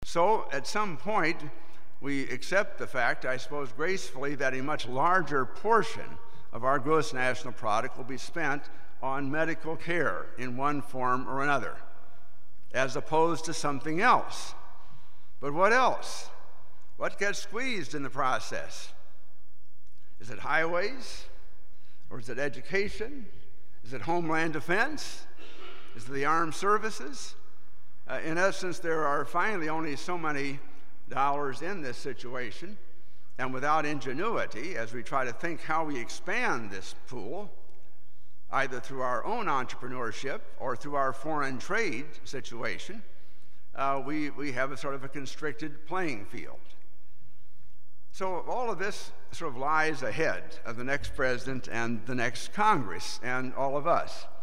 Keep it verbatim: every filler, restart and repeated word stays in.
So at some point, we accept the fact, I suppose gracefully, that a much larger portion of our gross national product will be spent on medical care in one form or another, as opposed to something else. But what else? What gets squeezed in the process? Is it highways? Or is it education? Is it homeland defense? Is it the armed services? Uh, in essence, there are finally only so many dollars in this situation, and without ingenuity, as we try to think how we expand this pool, either through our own entrepreneurship or through our foreign trade situation, uh, we, we have a sort of a constricted playing field. So all of this sort of lies ahead of the next president and the next Congress and all of us.